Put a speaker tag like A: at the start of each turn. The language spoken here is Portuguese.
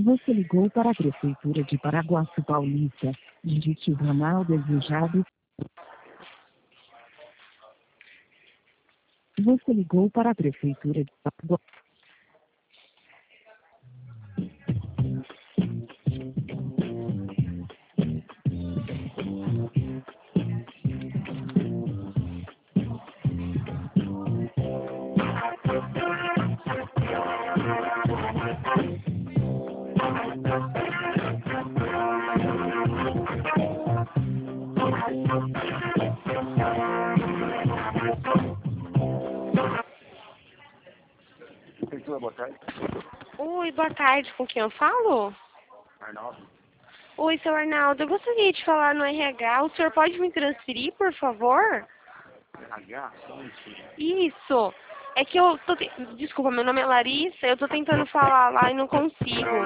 A: Você ligou para a Prefeitura de Paraguaçu Paulista. Indique o ramal desejado. Você ligou para a Prefeitura de Paraguaçu.
B: Prefeitura, boa tarde.
C: Oi, boa tarde. Com quem eu falo?
B: Arnaldo.
C: Oi, seu Arnaldo. Eu gostaria de falar no RH. O senhor pode me transferir, por favor?
B: RH? Só um minutinho.
C: Isso. É que eu tô... Desculpa, meu nome é Larissa. Eu tô tentando falar lá e não consigo.